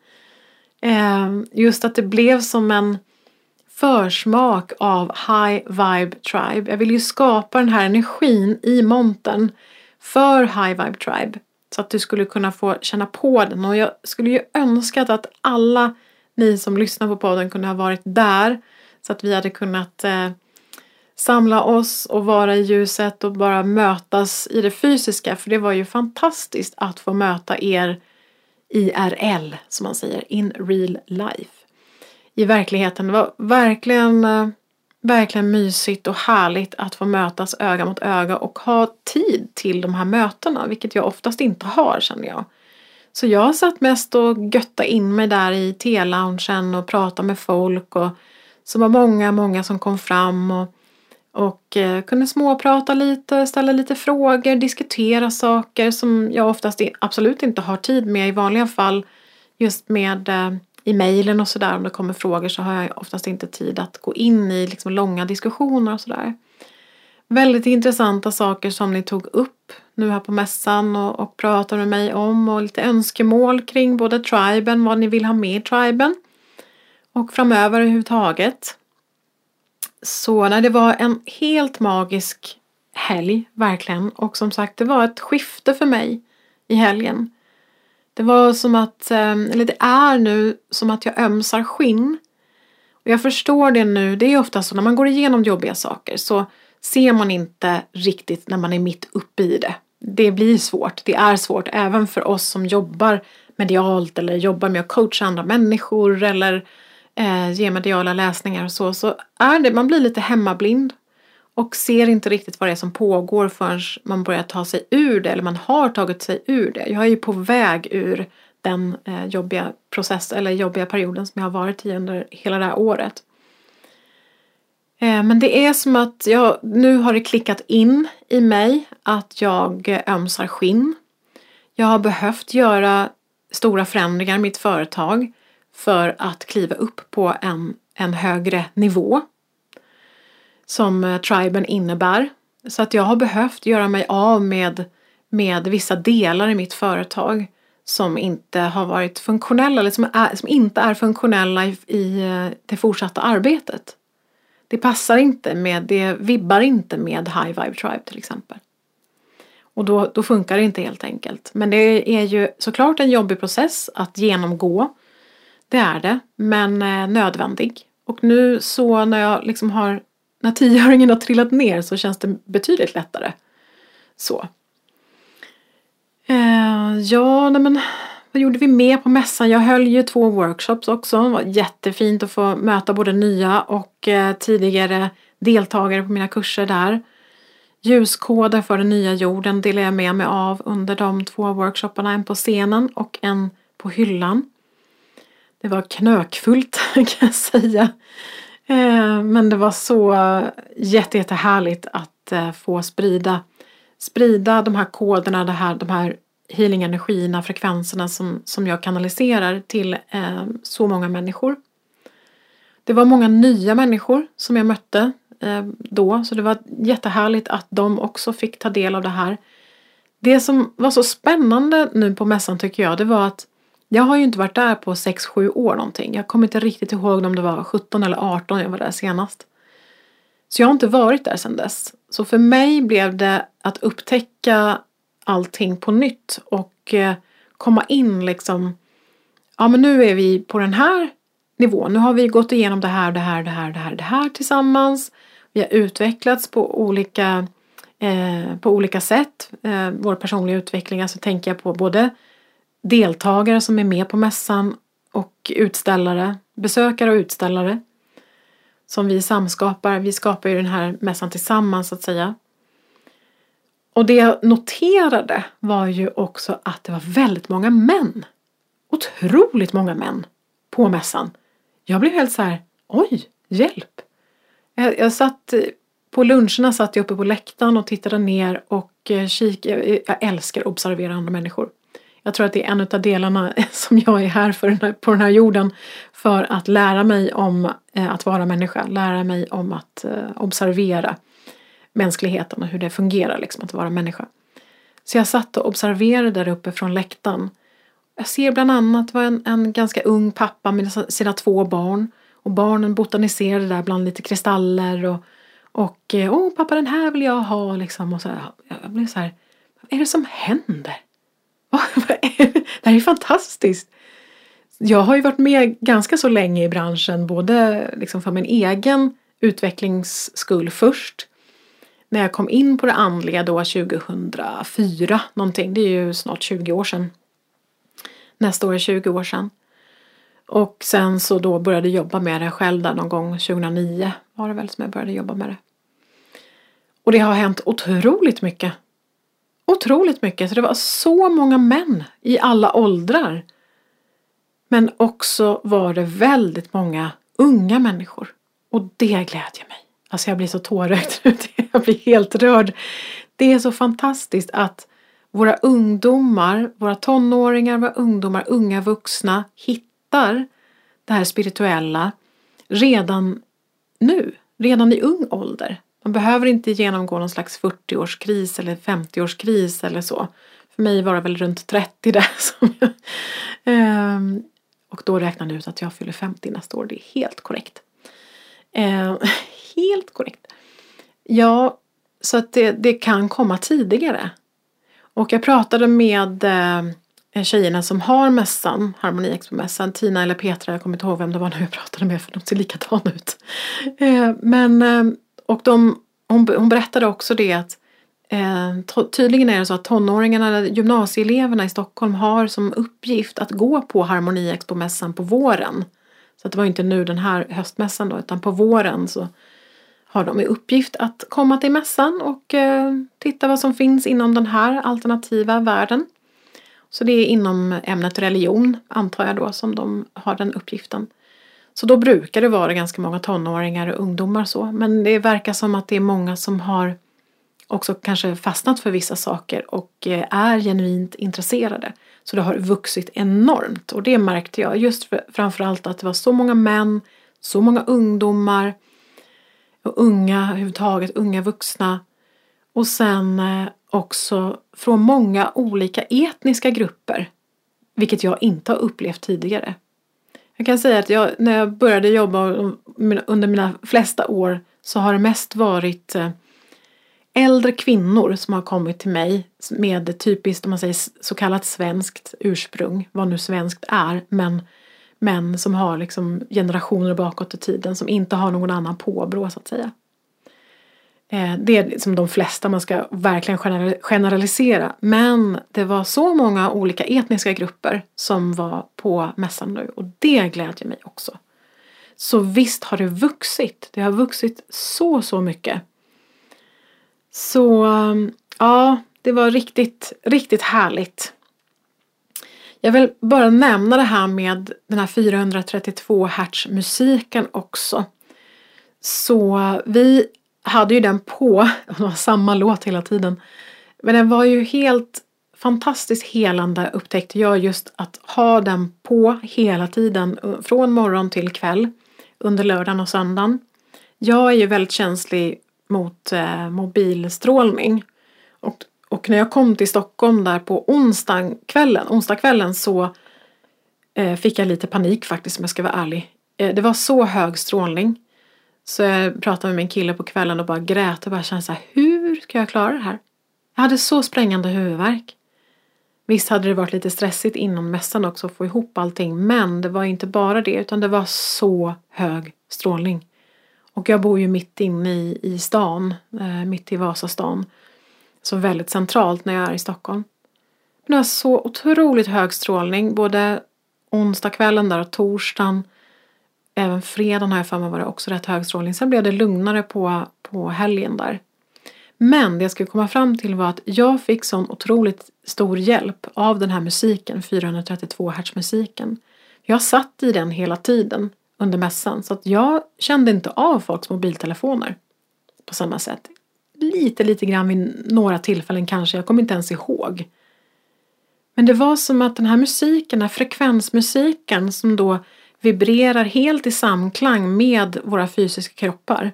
Just att det blev som en försmak av High Vibe Tribe. Jag ville ju skapa den här energin i montern för High Vibe Tribe. Så att du skulle kunna få känna på den. Och jag skulle ju önskat att alla ni som lyssnar på podden kunde ha varit där. Så att vi hade kunnat samla oss och vara i ljuset och bara mötas i det fysiska. För det var ju fantastiskt att få möta er IRL, som man säger, in real life. I verkligheten. Det var verkligen mysigt och härligt att få mötas öga mot öga och ha tid till de här mötena, vilket jag oftast inte har, känner jag. Så jag satt mest och götta in mig där i te-loungen och prata med folk och så var många som kom fram och kunde småprata lite, ställa lite frågor, diskutera saker som jag oftast absolut inte har tid med i vanliga fall. Just med i mejlen och sådär, om det kommer frågor så har jag oftast inte tid att gå in i liksom långa diskussioner och sådär. Väldigt intressanta saker som ni tog upp nu här på mässan och pratade med mig om och lite önskemål kring både triben, vad ni vill ha med i triben och framöver överhuvudtaget. Så det var en helt magisk helg, verkligen. Och som sagt, det var ett skifte för mig i helgen. Det var som att, eller det är nu som att jag ömsar skinn. Och jag förstår det nu, det är ofta så när man går igenom jobbiga saker så ser man inte riktigt när man är mitt uppe i det. Det blir svårt, det är svårt även för oss som jobbar medialt eller jobbar med att coacha andra människor eller ge mediala läsningar och så är det, man blir lite hemmablind och ser inte riktigt vad det är som pågår förrän man börjar ta sig ur det eller man har tagit sig ur det. Jag är ju på väg ur den jobbiga process eller jobbiga perioden som jag har varit i under hela det här året. Men det är som att nu har det klickat in i mig att jag ömsar skinn. Jag har behövt göra stora förändringar i mitt företag för att kliva upp på en högre nivå som triben innebär. Så att jag har behövt göra mig av med vissa delar i mitt företag som inte har varit funktionella eller som inte är funktionella i det fortsatta arbetet. Det passar inte det vibbar inte med High Vibe Tribe till exempel. Och då funkar det inte helt enkelt. Men det är ju såklart en jobbig process att genomgå. Det är det, men nödvändig. Och nu så när jag liksom när 10-öringen har trillat ner så känns det betydligt lättare. Så. Men vad gjorde vi med på mässan? Jag höll ju 2 workshops också. Det var jättefint att få möta både nya och tidigare deltagare på mina kurser där. Ljuskoder för den nya jorden delar jag med mig av under de 2 workshopparna. En på scenen och en på hyllan. Det var knökfullt kan jag säga. Men det var så jättehärligt att få sprida de här koderna, de här healing-energierna, frekvenserna som jag kanaliserar till så många människor. Det var många nya människor som jag mötte då, så det var jättehärligt att de också fick ta del av det här. Det som var så spännande nu på mässan tycker jag, det var att jag har ju inte varit där på 6-7 år någonting. Jag kommer inte riktigt ihåg om det var 17 eller 18 jag var där senast. Så jag har inte varit där sedan dess. Så för mig blev det att upptäcka allting på nytt och komma in liksom. Ja, men nu är vi på den här nivån. Nu har vi gått igenom det här tillsammans. Vi har utvecklats på olika sätt. Vår personliga utveckling, alltså tänker jag på både deltagare som är med på mässan och utställare, besökare och utställare som vi samskapar. Vi skapar ju den här mässan tillsammans så att säga. Och det jag noterade var ju också att det var väldigt många män. Otroligt många män på mässan. Jag blev helt så här, oj, hjälp. Jag satt på luncherna, satt jag uppe på läktaren och tittade ner och kikade. Jag älskar att observera andra människor. Jag tror att det är en av delarna som jag är här på den här jorden för att lära mig om att vara människa. Lära mig om att observera mänskligheten och hur det fungerar liksom, att vara människa. Så jag satt och observerade där uppe från läktaren. Jag ser bland annat var en ganska ung pappa med sina 2 barn. Och barnen botaniserade där bland lite kristaller. Och pappa, den här vill jag ha liksom. Och så här, jag blev så här, vad är det som händer? Det här är fantastiskt. Jag har ju varit med ganska så länge i branschen. Både liksom för min egen utvecklings skull först. När jag kom in på det andliga då 2004 någonting. Det är ju snart 20 år sedan. Nästa år är 20 år sedan. Och sen så då började jag jobba med det själv där någon gång 2009 var det väl som jag började jobba med det. Och det har hänt otroligt mycket. Otroligt mycket. Så det var så många män i alla åldrar. Men också var det väldigt många unga människor. Och det glädjer mig. Alltså jag blir så tårögd nu. Jag blir helt rörd. Det är så fantastiskt att våra ungdomar, våra tonåringar, våra ungdomar, unga vuxna hittar det här spirituella redan nu. Redan i ung ålder. Man behöver inte genomgå någon slags 40-årskris eller 50-årskris eller så. För mig var det väl runt 30 där. Och då räknade jag ut att jag fyller 50 nästa år. Det är helt korrekt. Helt korrekt. Ja, så att det kan komma tidigare. Och jag pratade med tjejerna som har mässan, Harmoni Expo-mässan, Tina eller Petra, jag kommer inte ihåg vem det var nu jag pratade med för de ser likadana ut. Hon berättade också det att tydligen är det så att tonåringarna eller gymnasieeleverna i Stockholm har som uppgift att gå på Harmoni Expo-mässan på våren. Så att det var inte nu den här höstmässan då, utan på våren så har de i uppgift att komma till mässan och titta vad som finns inom den här alternativa världen. Så det är inom ämnet religion, antar jag då, som de har den uppgiften. Så då brukar det vara ganska många tonåringar och ungdomar så. Men det verkar som att det är många som har också kanske fastnat för vissa saker och är genuint intresserade. Så det har vuxit enormt. Och det märkte jag just framförallt att det var så många män, så många ungdomar och unga överhuvudtaget, unga vuxna. Och sen också från många olika etniska grupper. Vilket jag inte har upplevt tidigare. Jag kan säga att när jag började jobba under mina flesta år så har det mest varit äldre kvinnor som har kommit till mig med typiskt, om man säger så kallat svenskt ursprung, vad nu svenskt är, men som har liksom generationer bakåt i tiden som inte har någon annan påbrå så att säga. Det är som de flesta, man ska verkligen generalisera, men det var så många olika etniska grupper som var på mässan nu och det glädjer mig också. Så visst har det har vuxit så mycket. Så ja, det var riktigt, riktigt härligt. Jag vill bara nämna det här med den här 432 Hz musiken också. Så vi hade ju den på, det var samma låt hela tiden. Men den var ju helt fantastiskt helande, upptäckte jag, just att ha den på hela tiden från morgon till kväll under lördagen och söndagen. Jag är ju väldigt känslig mot mobilstrålning. Och när jag kom till Stockholm där på onsdagskvällen så fick jag lite panik faktiskt, om jag ska vara ärlig. Det var så hög strålning. Så jag pratade med min kille på kvällen och bara grät och bara kände så här, hur ska jag klara det här? Jag hade så sprängande huvudvärk. Visst hade det varit lite stressigt innan mässan också att få ihop allting, men det var inte bara det utan det var så hög strålning. Och jag bor ju mitt inne i stan, mitt i Vasastan. Så väldigt centralt när jag är i Stockholm. Men det var så otroligt hög strålning. Både onsdagskvällen där och torsdagen. Även fredagen har jag för mig var det också rätt hög strålning. Sen blev det lugnare på helgen där. Men det jag skulle komma fram till var att jag fick sån otroligt stor hjälp av den här musiken. 432 Hz musiken. Jag satt i den hela tiden under mässan. Så att jag kände inte av folks mobiltelefoner på samma sätt. Lite grann vid några tillfällen kanske. Jag kommer inte ens ihåg. Men det var som att den här musiken, den här frekvensmusiken som då vibrerar helt i samklang med våra fysiska kroppar.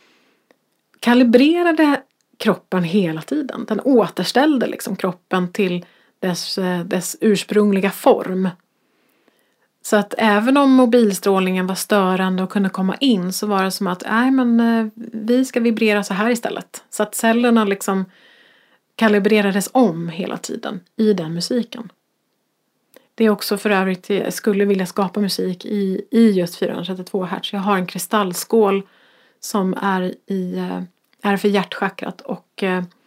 Kalibrerade kroppen hela tiden. Den återställde liksom kroppen till dess ursprungliga form. Så att även om mobilstrålningen var störande och kunde komma in så var det som att vi ska vibrera så här istället. Så att cellerna liksom kalibrerades om hela tiden i den musiken. Det är också för övrigt, jag skulle vilja skapa musik i just 432 Hz. Jag har en kristallskål som är för hjärtchakrat och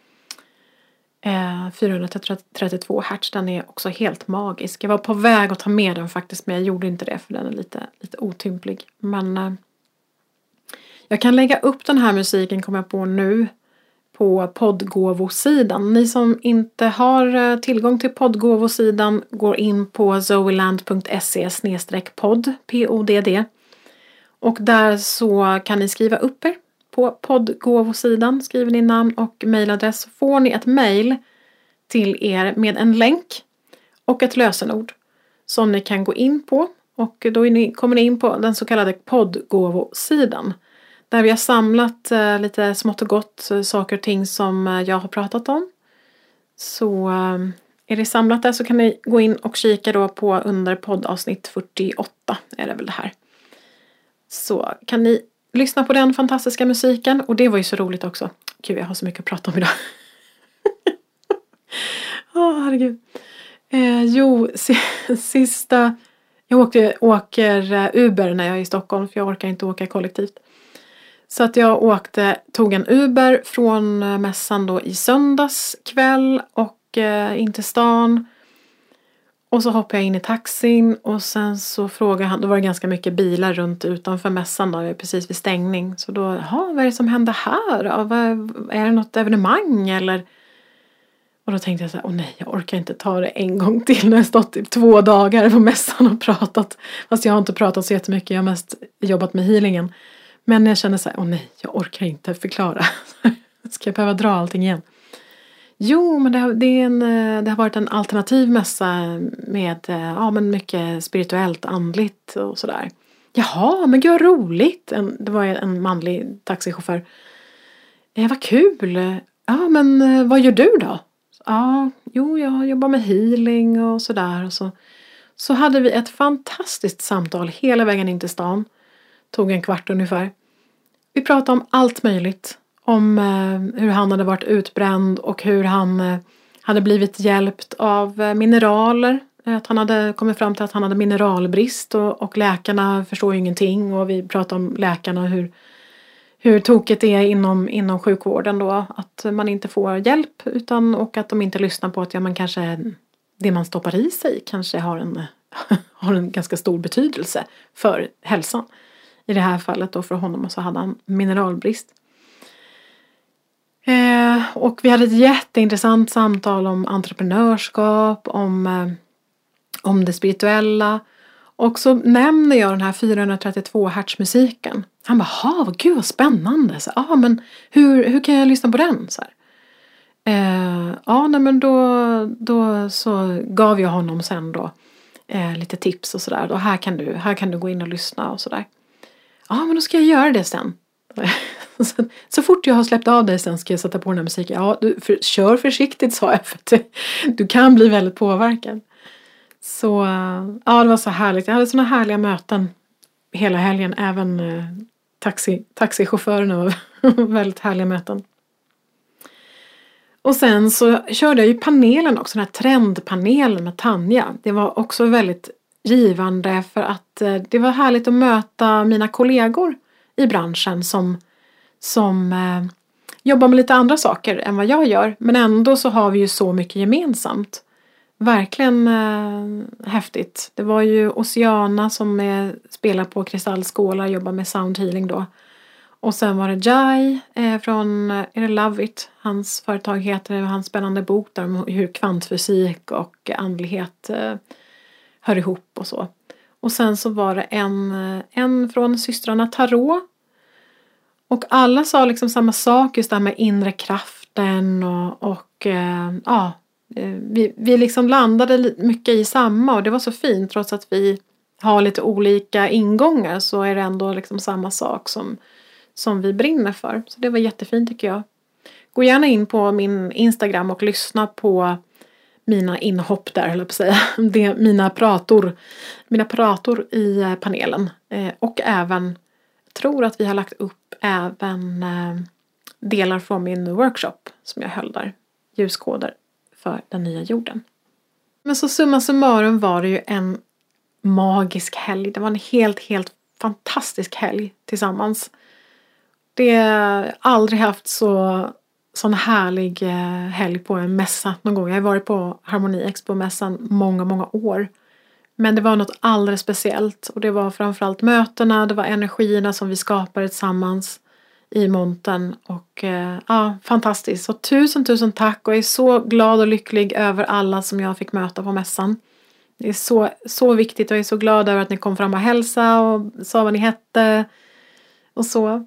432 Hz, den är också helt magisk. Jag var på väg att ta med den faktiskt, men jag gjorde inte det för den är lite otymplig. Men jag kan lägga upp den här musiken, kommer jag på nu, på poddgåvosidan. Ni som inte har tillgång till poddgåvosidan går in på zoeland.se/podd, podd. Och där så kan ni skriva upp er på poddgåvosidan. Skriver ni namn och mejladress så får ni ett mejl till er med en länk och ett lösenord som ni kan gå in på. Och då kommer ni in på den så kallade poddgåvosidan. Där vi har samlat lite smått och gott saker och ting som jag har pratat om. Så är det samlat där så kan ni gå in och kika då på under poddavsnitt 48 är det väl det här. Så kan ni lyssna på den fantastiska musiken. Och det var ju så roligt också. Gud, jag har så mycket att prata om idag. Herregud. Sista... Jag åker Uber när jag är i Stockholm. För jag orkar inte åka kollektivt. Så att jag tog en Uber från mässan då i söndags kväll. Och in till stan. Och så hoppade jag in i taxin och sen så frågade han, då var det ganska mycket bilar runt utanför mässan då, precis vid stängning. Så då, vad är det som händer här? Är det något evenemang eller? Och då tänkte jag så här, nej, jag orkar inte ta det en gång till när jag stått i 2 dagar på mässan och pratat. Fast jag har inte pratat så jättemycket, jag har mest jobbat med healingen. Men jag kände så här, nej, jag orkar inte förklara. Ska jag behöva dra allting igen? Jo, men det har varit en alternativ mässa med men mycket spirituellt, andligt och sådär. Jaha, men gud roligt. Det var en manlig taxichaufför. Vad kul. ja men vad gör du då? Ja, jo jag jobbar med healing och sådär. Och så hade vi ett fantastiskt samtal hela vägen in till stan. Tog en kvart ungefär. Vi pratade om allt möjligt. Om hur han hade varit utbränd och hur han hade blivit hjälpt av mineraler. Att han hade kommit fram till att han hade mineralbrist och läkarna förstår ju ingenting. Och vi pratade om läkarna hur tokigt det är inom sjukvården då. Att man inte får hjälp och att de inte lyssnar på att man kanske det man stoppar i sig kanske har en ganska stor betydelse för hälsan. I det här fallet då för honom så hade han mineralbrist. Och vi hade ett jätteintressant samtal om entreprenörskap, om det spirituella. Och så nämner jag den här 432 Hz-musiken. Han bara, gud vad spännande. Så, men hur kan jag lyssna på den? Så men då så gav jag honom sen då lite tips och sådär. Och här kan du gå in och lyssna och sådär. Ja, men då ska jag göra det sen. Så fort jag har släppt av dig sen ska jag sätta på den här musiken. Ja, kör försiktigt sa jag för att du kan bli väldigt påverkad. Så det var så härligt. Jag hade såna härliga möten hela helgen. Även taxichaufförerna var väldigt härliga möten. Och sen så körde jag ju panelen också. Den här trendpanelen med Tanja. Det var också väldigt givande för att det var härligt att möta mina kollegor i branschen som jobbar med lite andra saker än vad jag gör. Men ändå så har vi ju så mycket gemensamt. Verkligen häftigt. Det var ju Oceana som spelar på kristallskålar, jobbar med sound healing då. Och sen var det Jai från Love It. Hans företag heter det, hans spännande bok där om hur kvantfysik och andlighet hör ihop och så. Och sen så var det en från systrarna Tarot. Och alla sa liksom samma sak, just det här med inre kraften vi liksom landade mycket i samma och det var så fint trots att vi har lite olika ingångar så är det ändå liksom samma sak som vi brinner för. Så det var jättefint tycker jag. Gå gärna in på min Instagram och lyssna på mina inhopp där, höll jag på att säga. Mina prator i panelen. Och även, tror att vi har lagt upp även delar från min workshop som jag höll där. Ljuskoder för den nya jorden. Men så summa summarum var det ju en magisk helg. Det var en helt fantastisk helg tillsammans. Det har aldrig haft sån härlig helg på en mässa någon gång. Jag har varit på Harmoni Expo-mässan många år. Men det var något alldeles speciellt. Och det var framförallt mötena, det var energierna som vi skapade tillsammans i montern. Och fantastiskt. Så tusen tack och jag är så glad och lycklig över alla som jag fick möta på mässan. Det är så viktigt och jag är så glad över att ni kom fram och hälsa och sa vad ni hette och så.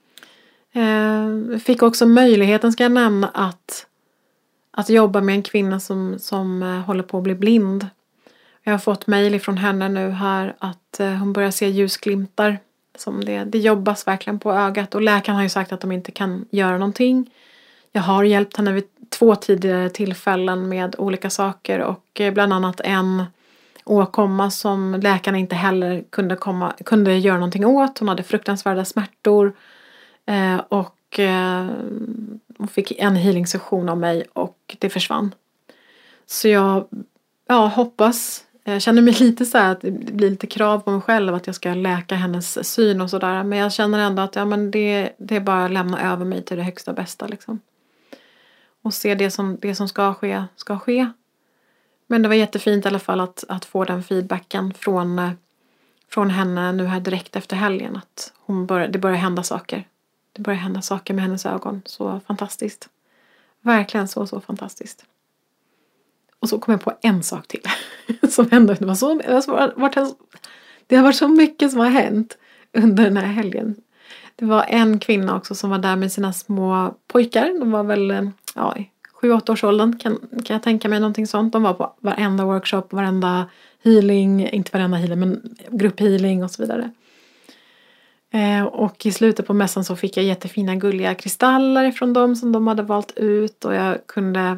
Fick också möjligheten, ska jag nämna, att jobba med en kvinna som håller på att bli blind. Jag har fått mejl från henne nu här att hon börjar se ljusglimtar. Som det jobbas verkligen på ögat. Och läkaren har ju sagt att de inte kan göra någonting. Jag har hjälpt henne vid 2 tidigare tillfällen med olika saker. Och bland annat en åkomma som läkarna inte heller kunde göra någonting åt. Hon hade fruktansvärda smärtor. Och hon fick en healing-session av mig och det försvann. Så jag hoppas. Jag känner mig lite så här att det blir lite krav på mig själv att jag ska läka hennes syn och sådär. Men jag känner ändå att det är bara att lämna över mig till det högsta bästa liksom. Och se det som ska ske. Men det var jättefint i alla fall att få den feedbacken från henne nu här direkt efter helgen. Att det börjar hända saker. Det börjar hända saker med hennes ögon. Så fantastiskt. Verkligen så fantastiskt. Och så kom jag på en sak till. Som hände. Det har varit så mycket som har hänt under den här helgen. Det var en kvinna också som var där med sina små pojkar. De var väl 7-8 års åldern. Kan jag tänka mig någonting sånt. De var på varenda workshop, varenda healing. Inte varenda healing men grupphealing och så vidare. Och i slutet på mässan så fick jag jättefina gulliga kristaller från dem som de hade valt ut. Och jag kunde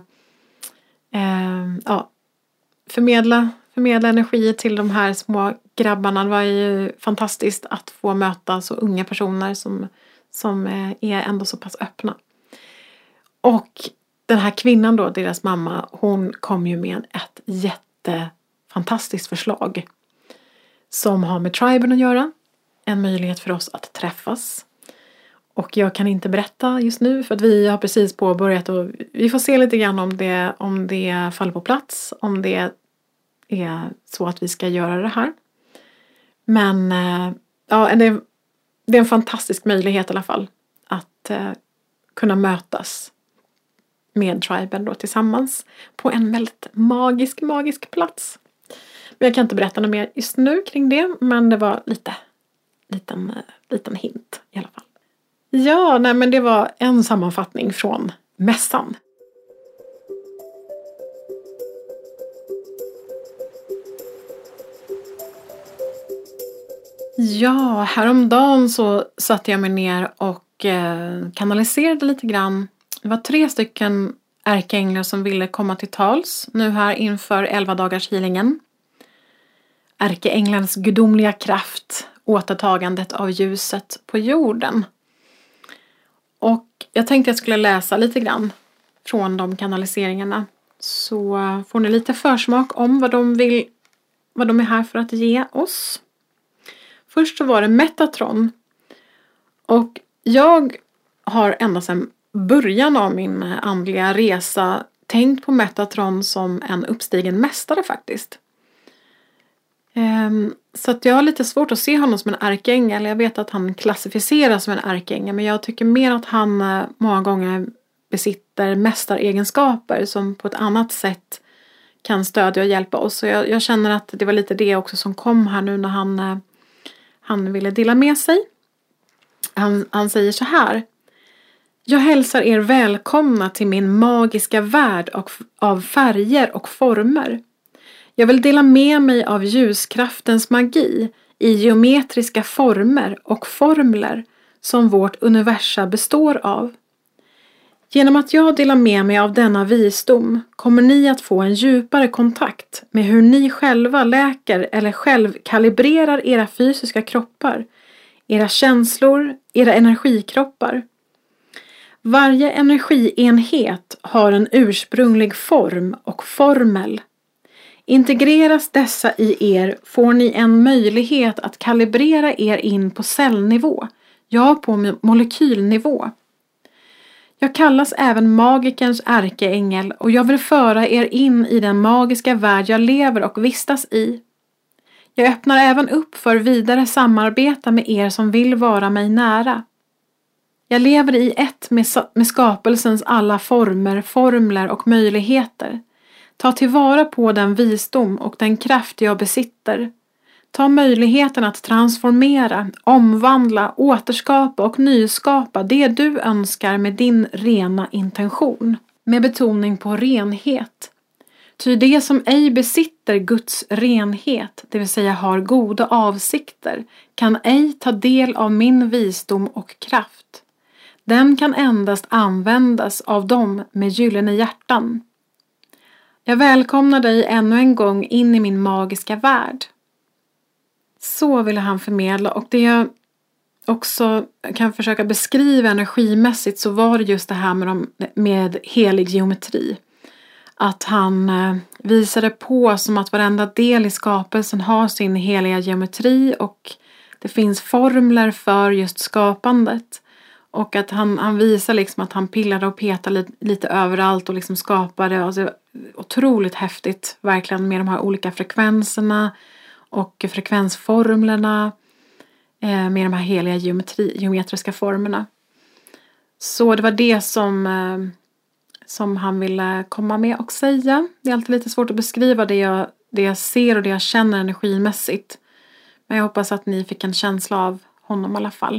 förmedla energi till de här små grabbarna. Det var ju fantastiskt att få möta så unga personer som är ändå så pass öppna. Och den här kvinnan då, deras mamma, hon kom ju med ett jättefantastiskt förslag. Som har med triben att göra. En möjlighet för oss att träffas. Och jag kan inte berätta just nu för att vi har precis påbörjat och vi får se lite grann om det faller på plats. Om det är så att vi ska göra det här. Men det är en fantastisk möjlighet i alla fall. Att kunna mötas med triben då tillsammans. På en väldigt magisk plats. Men jag kan inte berätta något mer just nu kring det. Men det var liten hint i alla fall. Ja, men det var en sammanfattning från mässan. Ja, häromdagen så satte jag mig ner och kanaliserade lite grann. Det var 3 stycken ärkeänglar som ville komma till tals nu här inför 11 dagars healingen. Ärkeänglans gudomliga kraft, återtagandet av ljuset på jorden. Och jag tänkte jag skulle läsa lite grann från de kanaliseringarna. Så får ni lite försmak om vad de är här för att ge oss. Först så var det Metatron. Och jag har ända sedan början av min andliga resa tänkt på Metatron som en uppstigen mästare faktiskt. Så att jag har lite svårt att se honom som en ärkeängel. Jag vet att han klassificeras som en ärkeängel. Men jag tycker mer att han många gånger besitter mästaregenskaper som på ett annat sätt kan stödja och hjälpa oss. Så jag känner att det var lite det också som kom här nu när han ville dela med sig. Han säger så här. Jag hälsar er välkomna till min magiska värld av färger och former. Jag vill dela med mig av ljuskraftens magi i geometriska former och formler som vårt universum består av. Genom att jag delar med mig av denna visdom kommer ni att få en djupare kontakt med hur ni själva läker eller självkalibrerar era fysiska kroppar, era känslor, era energikroppar. Varje energienhet har en ursprunglig form och formel. Integreras dessa i er får ni en möjlighet att kalibrera er in på cellnivå, ja på molekylnivå. Jag kallas även magikerns ärkeängel och jag vill föra er in i den magiska värld jag lever och vistas i. Jag öppnar även upp för vidare samarbete med er som vill vara mig nära. Jag lever i ett med skapelsens alla former, formler och möjligheter. Ta tillvara på den visdom och den kraft jag besitter. Ta möjligheten att transformera, omvandla, återskapa och nyskapa det du önskar med din rena intention. Med betoning på renhet. Ty det som ej besitter Guds renhet, det vill säga har goda avsikter, kan ej ta del av min visdom och kraft. Den kan endast användas av dem med gyllene hjärtan. Jag välkomnar dig ännu en gång in i min magiska värld. Så ville han förmedla, och det jag också kan försöka beskriva energimässigt så var det just det här med helig geometri. Att han visade på som att varenda del i skapelsen har sin heliga geometri och det finns formler för just skapandet. Och att han visar liksom att han pillade och petade lite överallt och liksom skapade. Alltså, otroligt häftigt verkligen med de här olika frekvenserna och frekvensformlerna. Med de här heliga geometriska formerna. Så det var det som han ville komma med och säga. Det är alltid lite svårt att beskriva det jag ser och det jag känner energimässigt. Men jag hoppas att ni fick en känsla av honom i alla fall.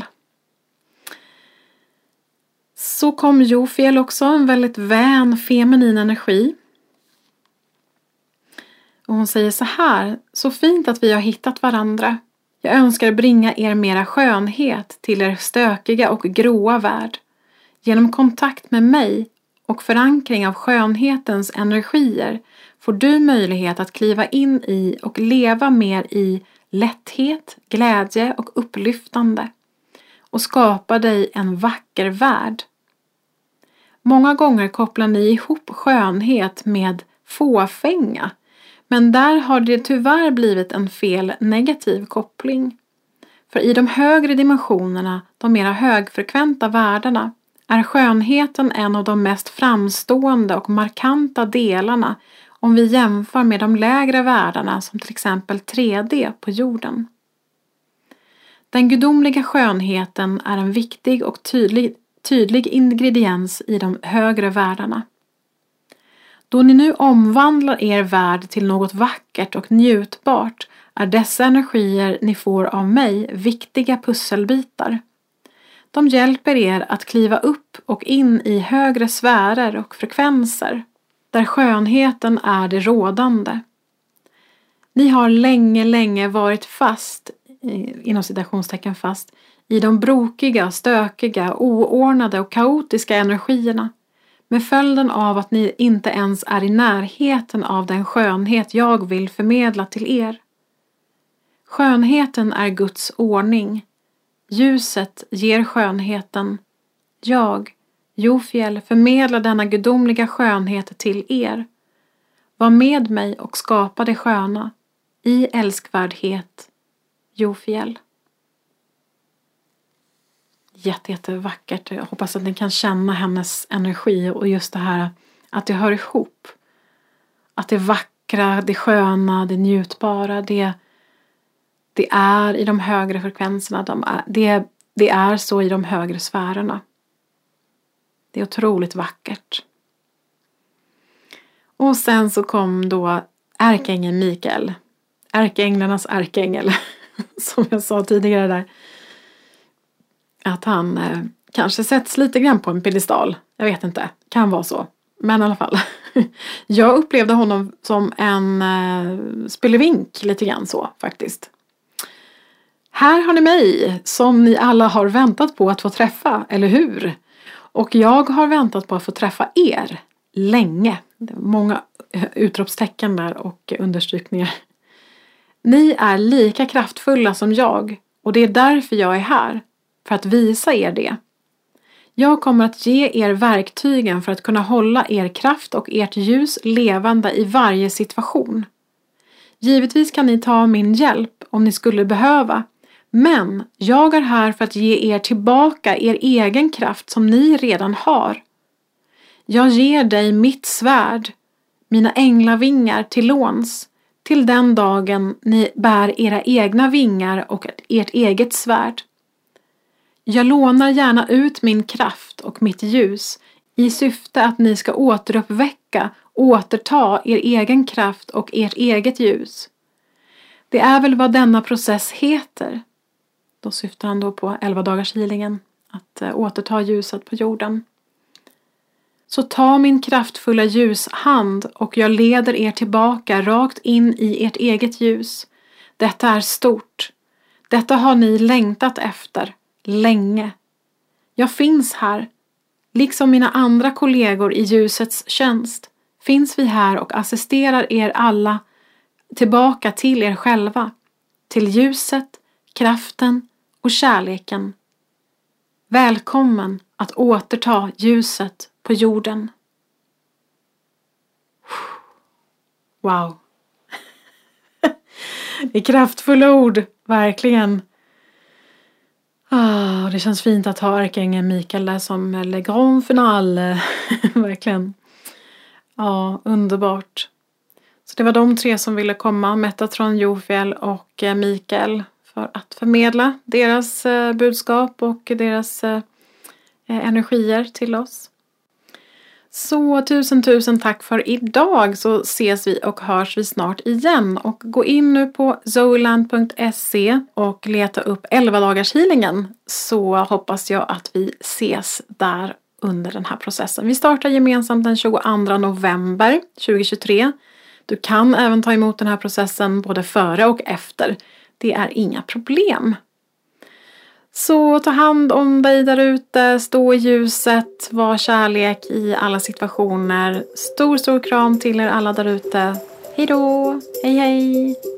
Så kom Jofiel också, en väldigt vän feminin energi. Och hon säger så här: så fint att vi har hittat varandra. Jag önskar bringa er mera skönhet till er stökiga och gråa värld. Genom kontakt med mig och förankring av skönhetens energier får du möjlighet att kliva in i och leva mer i lätthet, glädje och upplyftande och skapa dig en vacker värld. Många gånger kopplar ni ihop skönhet med fåfänga, men där har det tyvärr blivit en fel negativ koppling. För i de högre dimensionerna, de mera högfrekventa världarna, är skönheten en av de mest framstående och markanta delarna om vi jämför med de lägre världarna som till exempel 3D på jorden. Den gudomliga skönheten är en viktig och tydlig ingrediens i de högre världarna. Då ni nu omvandlar er värld till något vackert och njutbart är dessa energier ni får av mig viktiga pusselbitar. De hjälper er att kliva upp och in i högre sfärer och frekvenser, där skönheten är det rådande. Ni har länge varit fast, inom citationstecken fast, i de brokiga, stökiga, oordnade och kaotiska energierna, med följden av att ni inte ens är i närheten av den skönhet jag vill förmedla till er. Skönheten är Guds ordning. Ljuset ger skönheten. Jag, Jofiel, förmedlar denna gudomliga skönhet till er. Var med mig och skapa det sköna. I älskvärdhet, Jofiel. Jättevackert. Jag hoppas att ni kan känna hennes energi och just det här att det hör ihop. Att det vackra, det sköna, det njutbara, det är i de högre frekvenserna. Det är så i de högre sfärerna. Det är otroligt vackert. Och sen så kom då ärkeängeln Mikael. Ärkeänglarnas ärkeängel. Som jag sa tidigare där. Att han kanske sätts lite grann på en pedestal. Jag vet inte. Kan vara så. Men i alla fall. Jag upplevde honom som en spelevink lite grann så faktiskt. Här har ni mig som ni alla har väntat på att få träffa, eller hur? Och jag har väntat på att få träffa er länge. Det är många utropstecken där och understrykningar. Ni är lika kraftfulla som jag och det är därför jag är här. För att visa er det. Jag kommer att ge er verktygen för att kunna hålla er kraft och ert ljus levande i varje situation. Givetvis kan ni ta min hjälp om ni skulle behöva. Men jag är här för att ge er tillbaka er egen kraft som ni redan har. Jag ger dig mitt svärd, mina änglavingar till låns, till den dagen ni bär era egna vingar och ert eget svärd. Jag lånar gärna ut min kraft och mitt ljus i syfte att ni ska återta er egen kraft och ert eget ljus. Det är väl vad denna process heter. Då syftar han då på 11 dagars healingen, att återta ljuset på jorden. Så ta min kraftfulla ljushand och jag leder er tillbaka rakt in i ert eget ljus. Detta är stort. Detta har ni längtat efter. Länge. Jag finns här. Liksom mina andra kollegor i ljusets tjänst finns vi här och assisterar er alla tillbaka till er själva. Till ljuset, kraften och kärleken. Välkommen att återta ljuset på jorden. Wow. Det är kraftfulla ord, verkligen. Det känns fint att ha ärkeängeln Mikael där som le grand finale. Verkligen. Ja, underbart. Så det var de 3 som ville komma. Metatron, Jofiel och Mikael. För att förmedla deras budskap och deras energier till oss. Så tusen tack för idag, så ses vi och hörs vi snart igen. Och gå in nu på zoeland.se och leta upp 11 dagars healingen, så hoppas jag att vi ses där under den här processen. Vi startar gemensamt den 22 november 2023. Du kan även ta emot den här processen både före och efter. Det är inga problem. Så ta hand om dig där ute, stå i ljuset, var kärlek i alla situationer. Stor kram till er alla där ute. Hej då, hej hej!